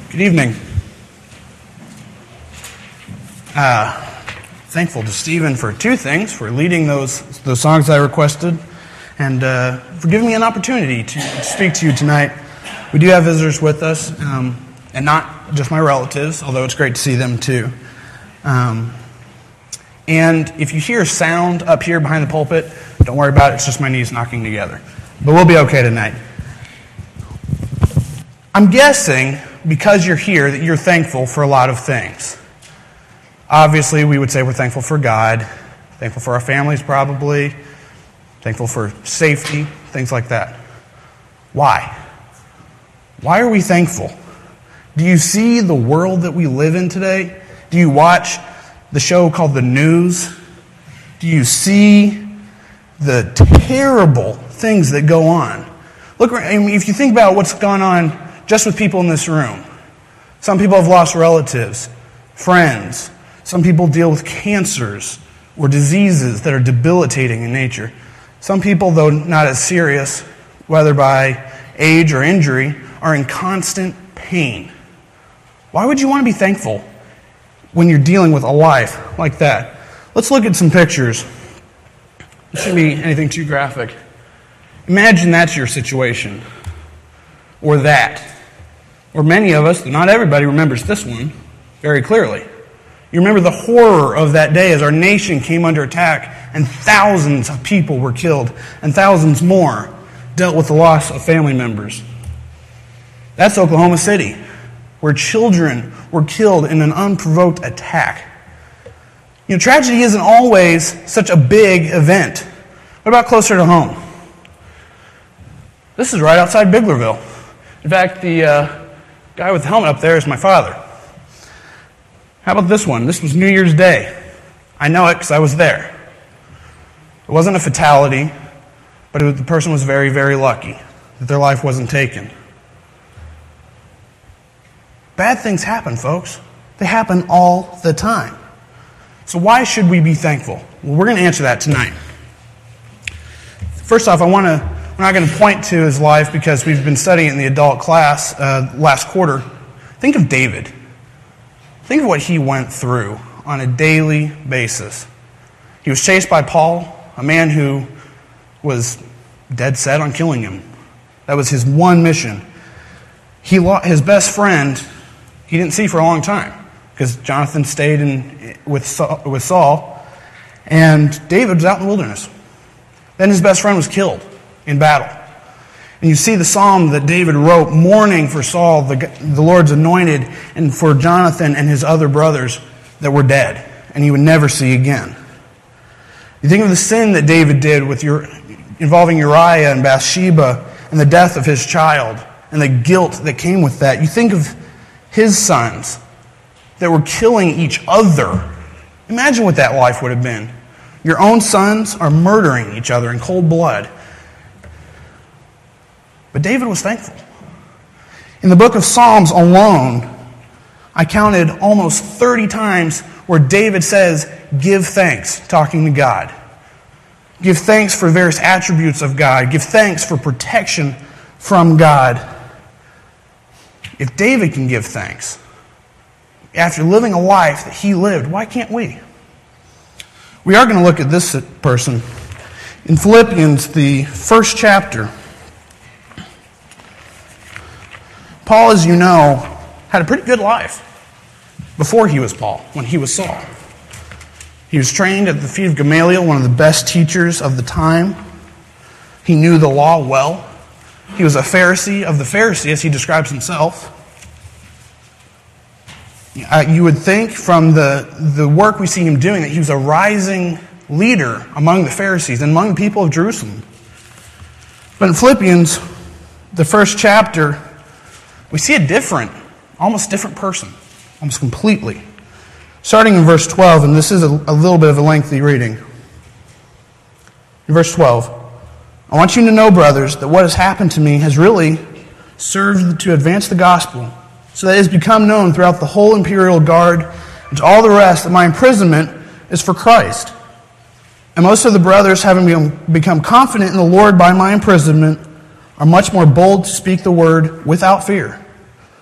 Good evening. Thankful to Stephen for two things, for leading those songs I requested, and for giving me an opportunity to speak to you tonight. We do have visitors with us, and not just my relatives, although it's great to see them too. And if you hear sound up here behind the pulpit, don't worry about it, it's just my knees knocking together. But we'll be okay tonight. I'm guessing, because you're here, that you're thankful for a lot of things. Obviously, we would say we're thankful for God, thankful for our families probably, thankful for safety, things like that. Why? Why are we thankful? Do you see the world that we live in today? Do you watch the show called The News? Do you see the terrible things that go on? Look, I mean, if you think about what's gone on just with people in this room, some people have lost relatives, friends. Some people deal with cancers or diseases that are debilitating in nature. Some people, though not as serious, whether by age or injury, are in constant pain. Why would you want to be thankful when you're dealing with a life like that? Let's look at some pictures. It shouldn't be anything too graphic. Imagine that's your situation. Or that. Or many of us, not everybody remembers this one very clearly. You remember the horror of that day as our nation came under attack and thousands of people were killed and thousands more dealt with the loss of family members. That's Oklahoma City, where children were killed in an unprovoked attack. You know, tragedy isn't always such a big event. What about closer to home? This is right outside Biglerville. In fact, the guy with the helmet up there is my father. How about this one? This was New Year's Day. I know it because I was there. It wasn't a fatality, but the person was very, very lucky that their life wasn't taken. Bad things happen, folks. They happen all the time. So why should we be thankful? Well, we're going to answer that tonight. First off, we're not going to point to his life because we've been studying it in the adult class last quarter. Think of David. Think of what he went through on a daily basis. He was chased by Paul, a man who was dead set on killing him. That was his one mission. His best friend, he didn't see for a long time because Jonathan stayed with Saul, and David was out in the wilderness. Then his best friend was killed in battle. And you see the psalm that David wrote, mourning for Saul, the Lord's anointed, and for Jonathan and his other brothers that were dead, and he would never see again. You think of the sin that David did involving Uriah and Bathsheba and the death of his child and the guilt that came with that. You think of his sons that were killing each other. Imagine what that life would have been. Your own sons are murdering each other in cold blood. But David was thankful. In the book of Psalms alone, I counted almost 30 times where David says, give thanks, talking to God. Give thanks for various attributes of God. Give thanks for protection from God. If David can give thanks, after living a life that he lived, why can't we? We are going to look at this person. In Philippians, the first chapter, Paul, as you know, had a pretty good life before he was Paul, when he was Saul. He was trained at the feet of Gamaliel, one of the best teachers of the time. He knew the law well. He was a Pharisee of the Pharisee, as he describes himself. You would think from the work we see him doing that he was a rising leader among the Pharisees and among the people of Jerusalem. But in Philippians, the first chapter, we see a almost different person, almost completely. Starting in verse 12, and this is a little bit of a lengthy reading. In verse 12, I want you to know, brothers, that what has happened to me has really served to advance the gospel, so that it has become known throughout the whole imperial guard and to all the rest that my imprisonment is for Christ. And most of the brothers, having become confident in the Lord by my imprisonment, are much more bold to speak the word without fear.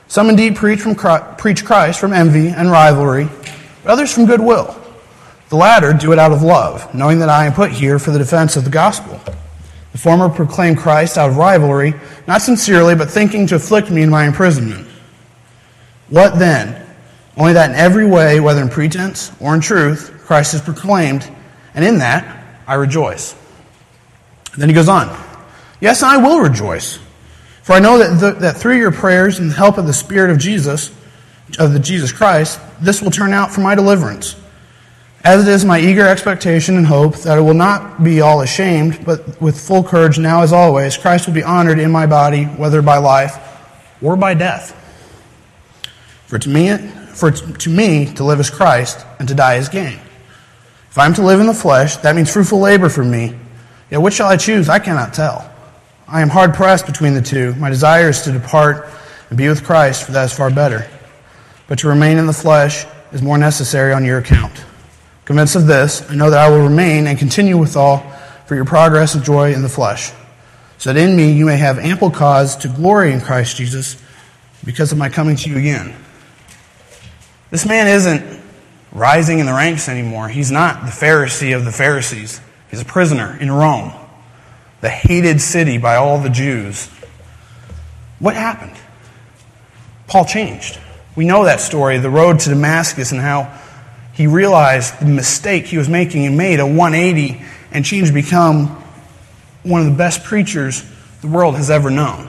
Some indeed preach Christ from envy and rivalry, but others from goodwill. The latter do it out of love, knowing that I am put here for the defense of the gospel. The former proclaim Christ out of rivalry, not sincerely, but thinking to afflict me in my imprisonment. What then? Only that in every way, whether in pretense or in truth, Christ is proclaimed, and in that I rejoice. Then he goes on. Yes, I will rejoice, for I know that through your prayers and the help of the Spirit of Jesus Christ, this will turn out for my deliverance. As it is my eager expectation and hope that I will not be all ashamed, but with full courage now as always, Christ will be honored in my body, whether by life or by death. For to me to live is Christ, and to die is gain. If I am to live in the flesh, that means fruitful labor for me. Yet which shall I choose? I cannot tell. I am hard pressed between the two. My desire is to depart and be with Christ, for that is far better. But to remain in the flesh is more necessary on your account. Convinced of this, I know that I will remain and continue with all for your progress and joy in the flesh, so that in me you may have ample cause to glory in Christ Jesus because of my coming to you again. This man isn't rising in the ranks anymore. He's not the Pharisee of the Pharisees. He's a prisoner in Rome, the hated city by all the Jews. What happened? Paul changed. We know that story, the road to Damascus, and how he realized the mistake he was making and made a 180 and changed to become one of the best preachers the world has ever known.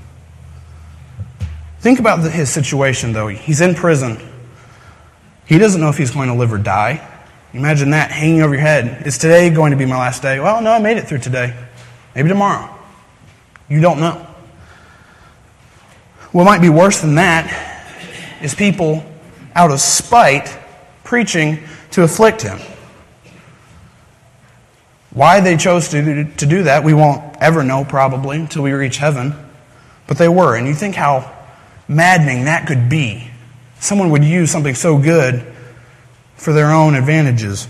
Think about his situation, though. He's in prison. He doesn't know if he's going to live or die. Imagine that hanging over your head. Is today going to be my last day? Well, no, I made it through today. Maybe tomorrow. You don't know. What might be worse than that is people, out of spite, preaching to afflict him. Why they chose to do that, we won't ever know probably until we reach heaven. But they were. And you think how maddening that could be. Someone would use something so good for their own advantages.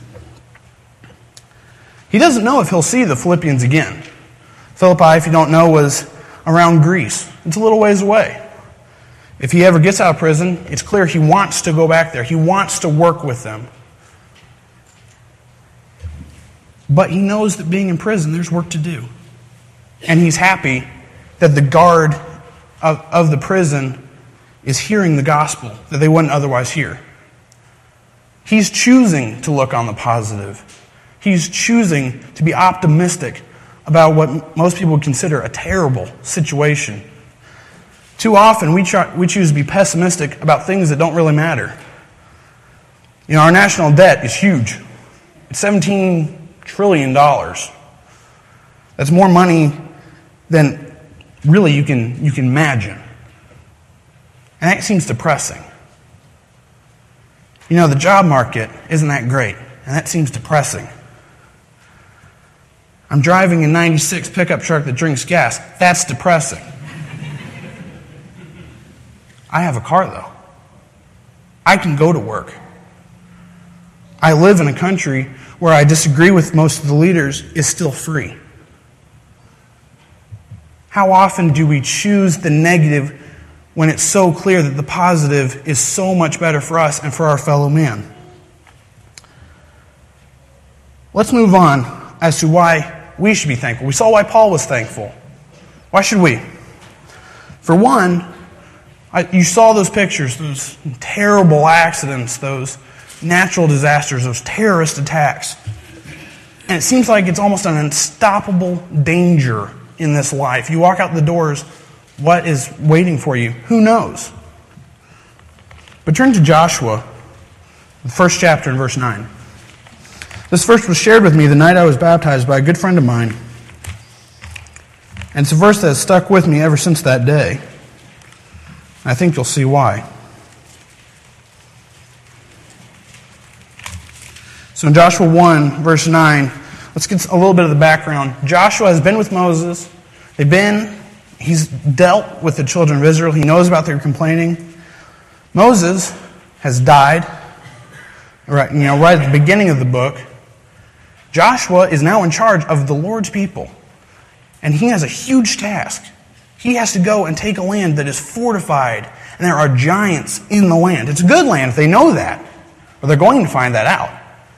He doesn't know if he'll see the Philippians again. Philippi, if you don't know, was around Greece. It's a little ways away. If he ever gets out of prison, it's clear he wants to go back there. He wants to work with them. But he knows that being in prison, there's work to do. And he's happy that the guard of the prison is hearing the gospel that they wouldn't otherwise hear. He's choosing to look on the positive. He's choosing to be optimistic about what most people would consider a terrible situation. Too often, we choose to be pessimistic about things that don't really matter. You know, our national debt is huge. It's $17 trillion. That's more money than really you can imagine. And that seems depressing. You know, the job market isn't that great, and that seems depressing. I'm driving a 96 pickup truck that drinks gas. That's depressing. I have a car, though. I can go to work. I live in a country where I disagree with most of the leaders is still free. How often do we choose the negative when it's so clear that the positive is so much better for us and for our fellow man? Let's move on as to why we should be thankful. We saw why Paul was thankful. Why should we? For one, you saw those pictures, those terrible accidents, those natural disasters, those terrorist attacks. And it seems like it's almost an unstoppable danger in this life. You walk out the doors, what is waiting for you? Who knows? But turn to Joshua, the first chapter in verse 9. This verse was shared with me the night I was baptized by a good friend of mine. And it's a verse that has stuck with me ever since that day. I think you'll see why. So in Joshua 1, verse 9, let's get a little bit of the background. Joshua has been with Moses. He's dealt with the children of Israel. He knows about their complaining. Moses has died right at the beginning of the book. Joshua is now in charge of the Lord's people. And he has a huge task. He has to go and take a land that is fortified And there are giants in the land. It's a good land if they know that, or they're going to find that out.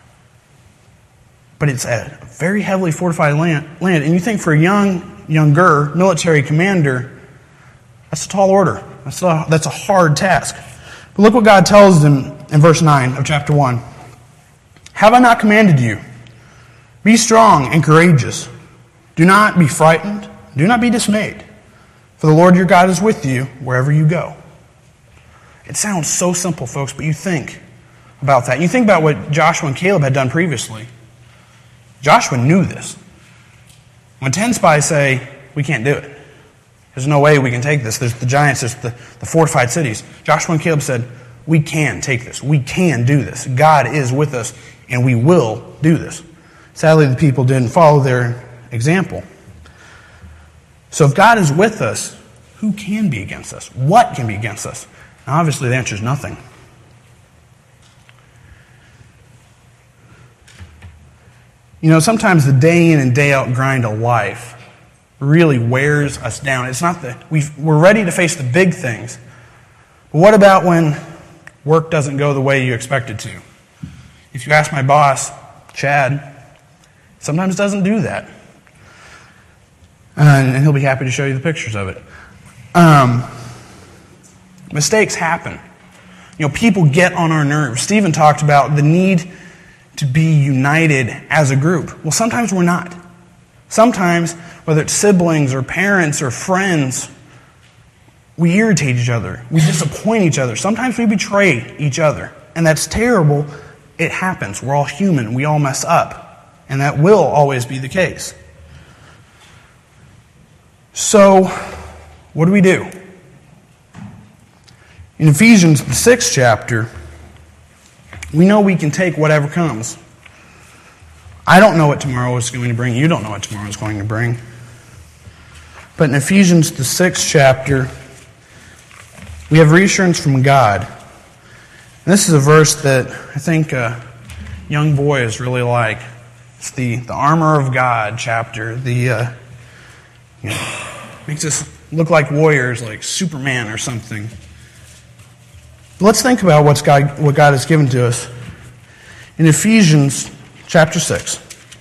But it's a very heavily fortified land. And you think for a younger military commander, that's a tall order. That's a hard task. But look what God tells them in verse 9 of chapter 1. Have I not commanded you? Be strong and courageous. Do not be frightened. Do not be dismayed. For the Lord your God is with you wherever you go. It sounds so simple, folks, but you think about that. You think about what Joshua and Caleb had done previously. Joshua knew this. When 10 spies say, we can't do it. There's no way we can take this. There's the giants, there's the fortified cities. Joshua and Caleb said, we can take this. We can do this. God is with us, and we will do this. Sadly, the people didn't follow their example. So if God is with us, who can be against us? What can be against us? Now, obviously, the answer is nothing. You know, sometimes the day in and day out grind of life really wears us down. It's not that we're ready to face the big things. But what about when work doesn't go the way you expect it to? If you ask my boss, Chad, sometimes doesn't do that. And he'll be happy to show you the pictures of it. Mistakes happen. You know, people get on our nerves. Stephen talked about the need to be united as a group. Well, sometimes we're not. Sometimes, whether it's siblings or parents or friends, we irritate each other. We disappoint each other. Sometimes we betray each other. And that's terrible. It happens. We're all human. We all mess up. And that will always be the case. So, what do we do? In Ephesians, the 6th chapter, we know we can take whatever comes. I don't know what tomorrow is going to bring. You don't know what tomorrow is going to bring. But in Ephesians, the 6th chapter, we have reassurance from God. And this is a verse that I think young boys really like. It's the armor of God chapter. Makes us look like warriors, like Superman or something. But let's think about what God has given to us. In Ephesians chapter 6,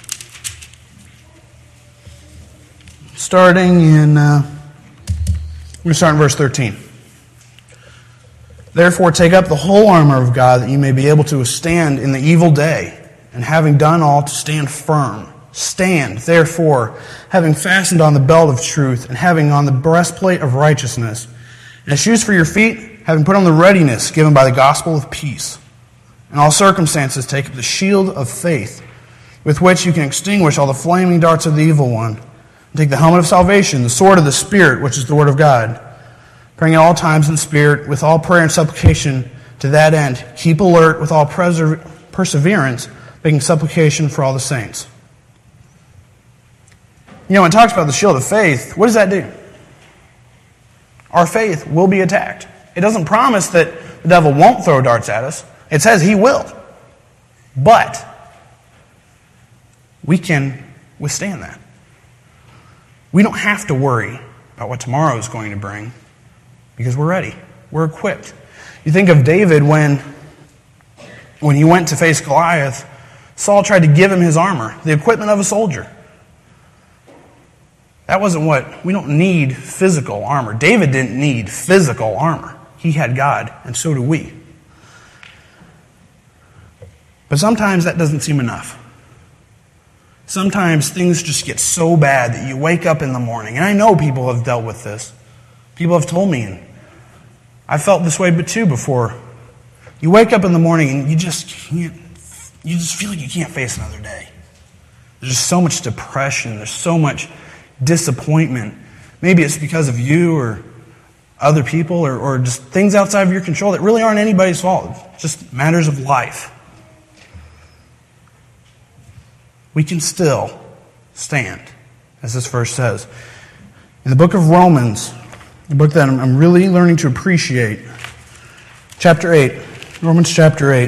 starting in, we're going to start in verse 13. Therefore, take up the whole armor of God, that you may be able to withstand in the evil day, and having done all, to stand firm. Stand, therefore, having fastened on the belt of truth, and having on the breastplate of righteousness, and shoes for your feet, having put on the readiness given by the gospel of peace. In all circumstances, take up the shield of faith, with which you can extinguish all the flaming darts of the evil one. And take the helmet of salvation, the sword of the Spirit, which is the word of God. Praying at all times in spirit, with all prayer and supplication, to that end, keep alert with all perseverance, making supplication for all the saints. You know, when it talks about the shield of faith, what does that do? Our faith will be attacked. It doesn't promise that the devil won't throw darts at us. It says he will. But we can withstand that. We don't have to worry about what tomorrow is going to bring because we're ready. We're equipped. You think of David when he went to face Goliath, Saul tried to give him his armor, the equipment of a soldier. That wasn't we don't need physical armor. David didn't need physical armor. He had God, and so do we. But sometimes that doesn't seem enough. Sometimes things just get so bad that you wake up in the morning, and I know people have dealt with this. People have told me, and I felt this way too before. You wake up in the morning and you just feel like you can't face another day. There's just so much depression, there's so much disappointment. Maybe it's because of you or other people or just things outside of your control that really aren't anybody's fault. It's just matters of life. We can still stand, as this verse says. In the book of Romans, the book that I'm really learning to appreciate, chapter 8, Romans chapter 8.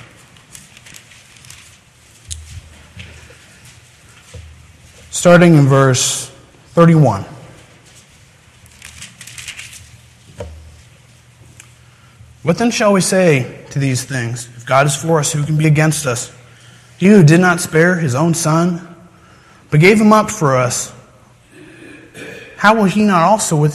Starting in verse 31. What then shall we say to these things? If God is for us, who can be against us? He who did not spare his own Son, but gave him up for us, how will he not also with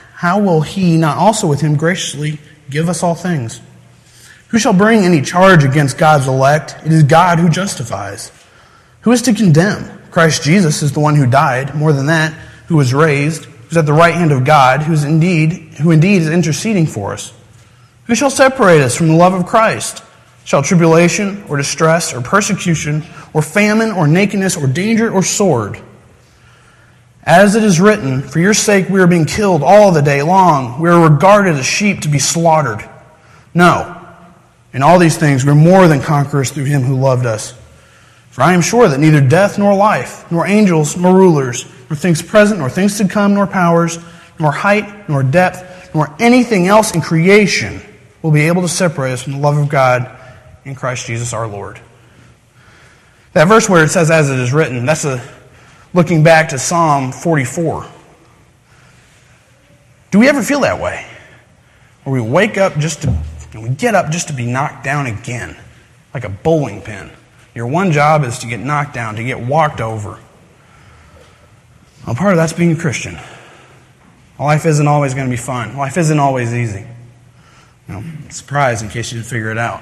him graciously give us all things? Who shall bring any charge against God's elect? It is God who justifies. Who is to condemn? Christ Jesus is the one who died, more than that, who was raised, who is at the right hand of God, who indeed is interceding for us. Who shall separate us from the love of Christ? Shall tribulation, or distress, or persecution, or famine, or nakedness, or danger, or sword? As it is written, for your sake we are being killed all the day long. We are regarded as sheep to be slaughtered. No, in all these things we are more than conquerors through him who loved us. For I am sure that neither death nor life, nor angels nor rulers, nor things present nor things to come, nor powers, nor height nor depth, nor anything else in creation will be able to separate us from the love of God in Christ Jesus our Lord. That verse where it says, as it is written, that's looking back to Psalm 44. Do we ever feel that way? Where we wake up we get up just to be knocked down again, like a bowling pin. Your one job is to get knocked down, to get walked over. Well, part of that's being a Christian. Life isn't always going to be fun. Life isn't always easy. Surprise in case you didn't figure it out.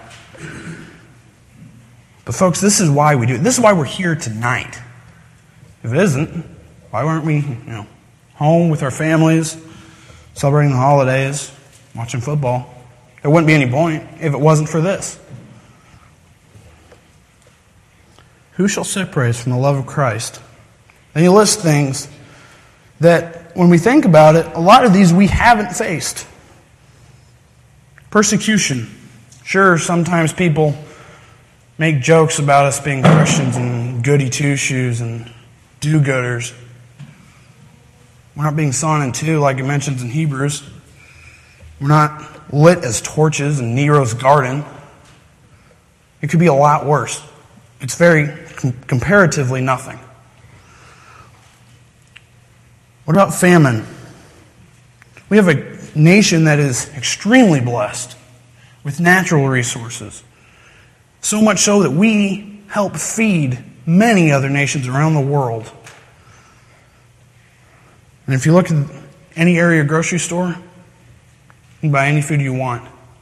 But folks, this is why we do it. This is why we're here tonight. If it isn't, why weren't we, home with our families, celebrating the holidays, watching football? There wouldn't be any point if it wasn't for this. Who shall separate us from the love of Christ? And you list things that, when we think about it, a lot of these we haven't faced. Persecution. Sure, sometimes people make jokes about us being Christians and goody two-shoes and do-gooders. We're not being sawn in two like it mentions in Hebrews. We're not lit as torches in Nero's garden. It could be a lot worse. It's very comparatively nothing. What about famine? We have a nation that is extremely blessed with natural resources. So much so that we help feed many other nations around the world. And if you look at any area grocery store, you can buy any food you want.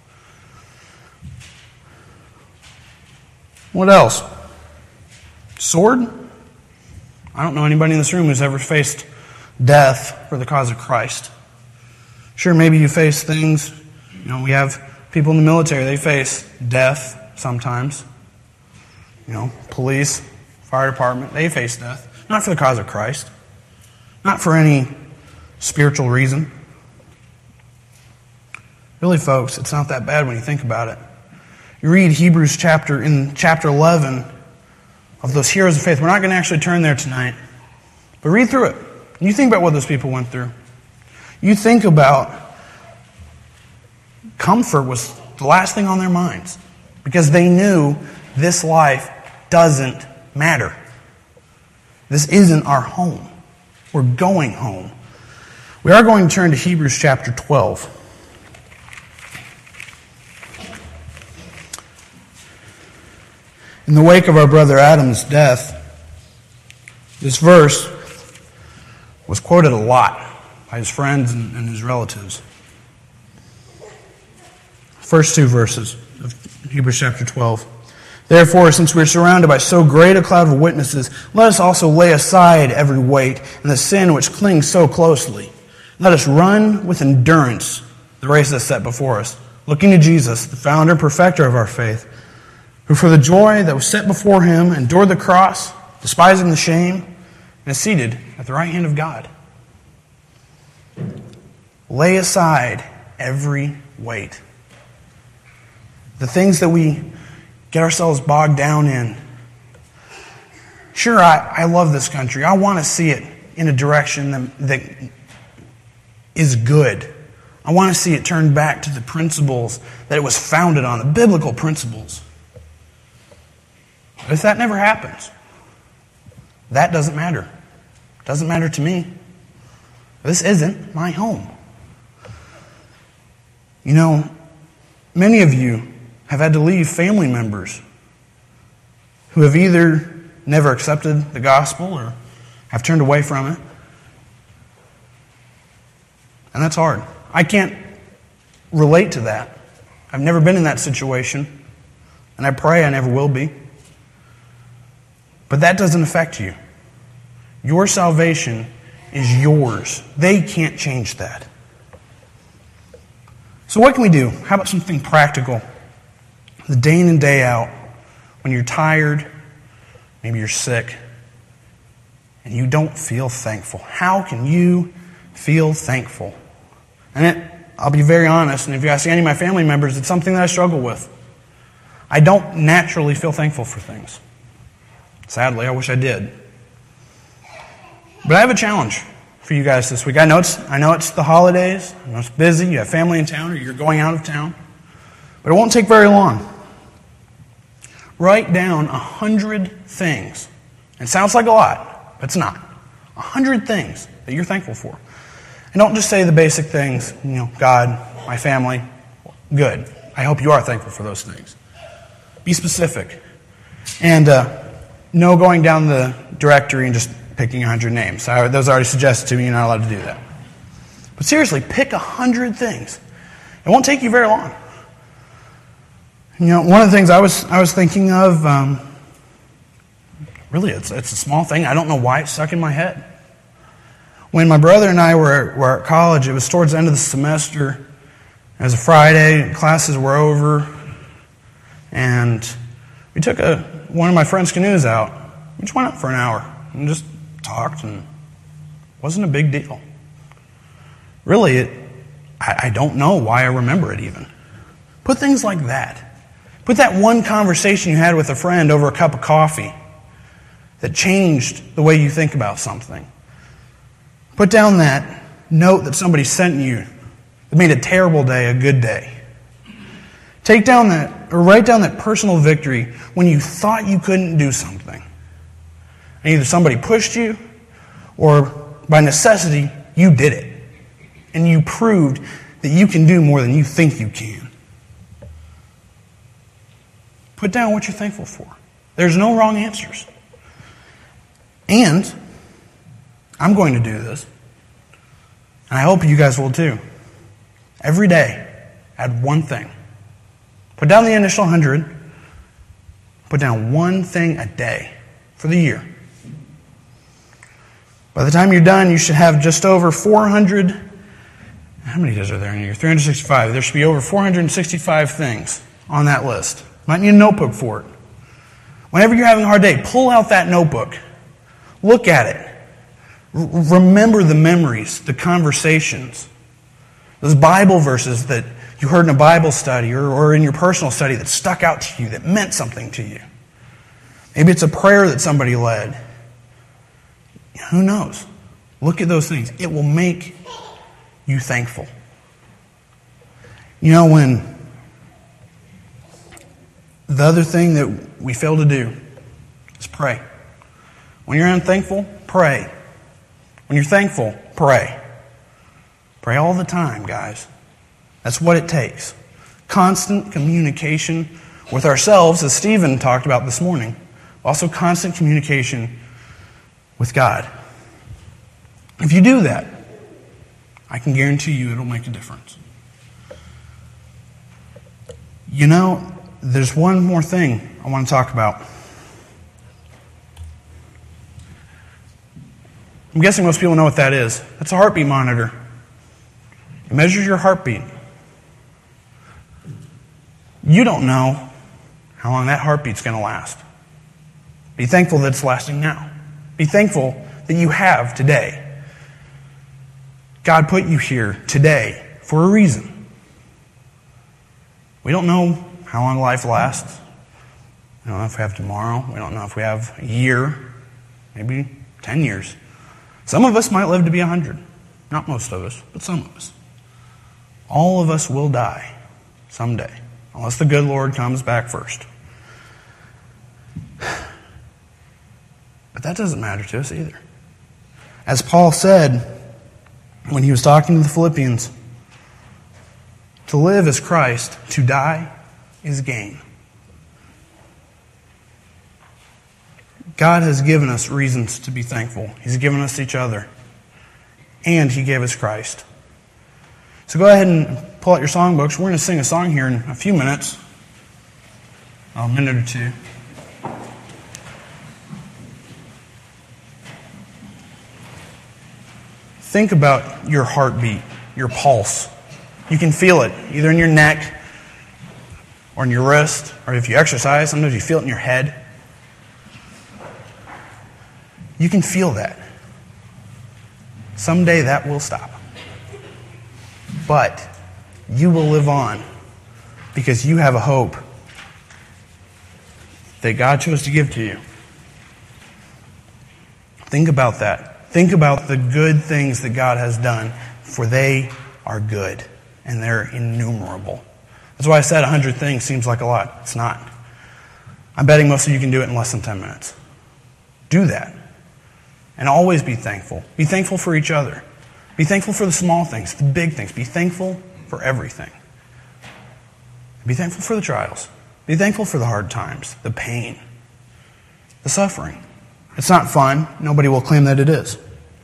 What else? Sword? I don't know anybody in this room who's ever faced death for the cause of Christ. Sure, maybe you face things. We have people in the military, they face death sometimes. Police, fire department, they face death. Not for the cause of Christ. Not for any spiritual reason. Really, folks, it's not that bad when you think about it. You read Hebrews chapter 11 of those heroes of faith. We're not going to actually turn there tonight. But read through it. You think about what those people went through. You think about comfort was the last thing on their minds. Because they knew this life doesn't matter. This isn't our home. We're going home. We are going to turn to Hebrews chapter 12. In the wake of our brother Adam's death, this verse was quoted a lot by his friends and his relatives. First two verses of Hebrews chapter 12. Therefore, since we are surrounded by so great a cloud of witnesses, let us also lay aside every weight and the sin which clings so closely. Let us run with endurance the race that's set before us, looking to Jesus, the founder and perfecter of our faith, who for the joy that was set before him endured the cross, despising the shame, and is seated at the right hand of God. Lay aside every weight. The things that we get ourselves bogged down in. Sure, I love this country. I want to see it in a direction that is good. I want to see it turned back to the principles that it was founded on, the biblical principles. But if that never happens, that doesn't matter. It doesn't matter to me. This isn't my home. Many of you have had to leave family members who have either never accepted the gospel or have turned away from it. And that's hard. I can't relate to that. I've never been in that situation, and I pray I never will be. But that doesn't affect you. Your salvation is yours. They can't change that. So what can we do? How about something practical? The day in and day out, when you're tired, maybe you're sick, and you don't feel thankful. How can you feel thankful? And I'll be very honest, and if you ask any of my family members, it's something that I struggle with. I don't naturally feel thankful for things. Sadly, I wish I did. But I have a challenge for you guys this week. I know it's the holidays. I know it's busy. You have family in town or you're going out of town. But it won't take very long. Write down 100 things. It sounds like a lot, but it's not. 100 things that you're thankful for. And don't just say the basic things, God, my family. Good. I hope you are thankful for those things. Be specific. And no going down the directory and just picking 100 names. Those already suggested to me you're not allowed to do that. But seriously, pick 100 things. It won't take you very long. One of the things I was thinking of, really it's a small thing. I don't know why it's stuck in my head. When my brother and I were at college, it was towards the end of the semester. It was a Friday, classes were over, and we took one of my friend's canoes out. We just went out for an hour and just talked, and it wasn't a big deal. Really, I don't know why I remember it even. Put things like that. Put that one conversation you had with a friend over a cup of coffee that changed the way you think about something. Put down that note that somebody sent you that made a terrible day a good day. Write down that personal victory when you thought you couldn't do something. And either somebody pushed you, or by necessity, you did it. And you proved that you can do more than you think you can. Put down what you're thankful for. There's no wrong answers. And I'm going to do this, and I hope you guys will too. Every day, add one thing. Put down the initial 100. Put down one thing a day for the year. By the time you're done, you should have just over 400. How many days are there in a year? 365. There should be over 465 things on that list. Might need a notebook for it. Whenever you're having a hard day, pull out that notebook. Look at it. Remember the memories, the conversations, those Bible verses that you heard in a Bible study or in your personal study that stuck out to you, that meant something to you. Maybe it's a prayer that somebody led. Who knows? Look at those things. It will make you thankful. When the other thing that we fail to do is pray. When you're unthankful, pray. When you're thankful, pray. Pray all the time, guys. That's what it takes. Constant communication with ourselves, as Stephen talked about this morning. Also constant communication with God. If you do that, I can guarantee you it'll make a difference. There's one more thing I want to talk about. I'm guessing most people know what that is. That's a heartbeat monitor. It measures your heartbeat. You don't know how long that heartbeat's going to last. Be thankful that it's lasting now. Be thankful that you have today. God put you here today for a reason. We don't know how long life lasts. We don't know if we have tomorrow. We don't know if we have a year, maybe 10 years. Some of us might live to be 100. Not most of us, but some of us. All of us will die someday, unless the good Lord comes back first. But that doesn't matter to us either. As Paul said when he was talking to the Philippians, To live is Christ, to die is gain. God has given us reasons to be thankful. He's given us each other. And He gave us Christ. So go ahead and pull out your songbooks. We're going to sing a song here in a few minutes. A minute or two. Think about your heartbeat, your pulse. You can feel it, either in your neck or in your wrist, or if you exercise, sometimes you feel it in your head. You can feel that. Someday that will stop. But you will live on because you have a hope that God chose to give to you. Think about that. Think about the good things that God has done, for they are good and they're innumerable. That's why I said 100 things seems like a lot. It's not. I'm betting most of you can do it in less than 10 minutes. Do that. And always be thankful. Be thankful for each other. Be thankful for the small things, the big things. Be thankful for everything. Be thankful for the trials. Be thankful for the hard times, the pain, the suffering. It's not fun. Nobody will claim that it is.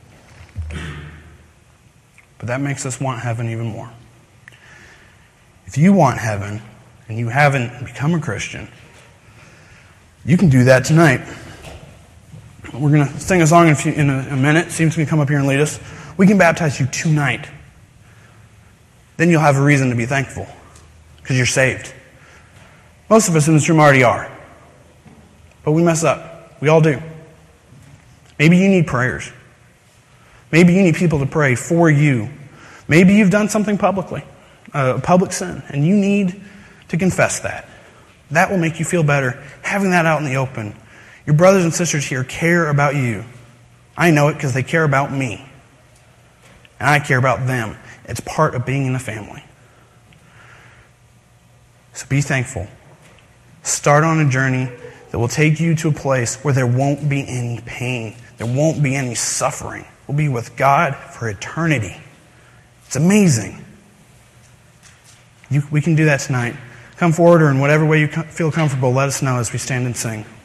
But that makes us want heaven even more. If you want heaven and you haven't become a Christian, you can do that tonight. We're going to sing a song in a minute. Steven's going to come up here and lead us. We can baptize you tonight. Then you'll have a reason to be thankful because you're saved. Most of us in this room already are. But we mess up. We all do. Maybe you need prayers. Maybe you need people to pray for you. Maybe you've done something publicly, a public sin, and you need to confess that. That will make you feel better, having that out in the open. Your brothers and sisters here care about you. I know it because they care about me. And I care about them. It's part of being in a family. So be thankful. Start on a journey that will take you to a place where there won't be any pain. There won't be any suffering. We'll be with God for eternity. It's amazing. We can do that tonight. Come forward, or in whatever way you feel comfortable, let us know as we stand and sing.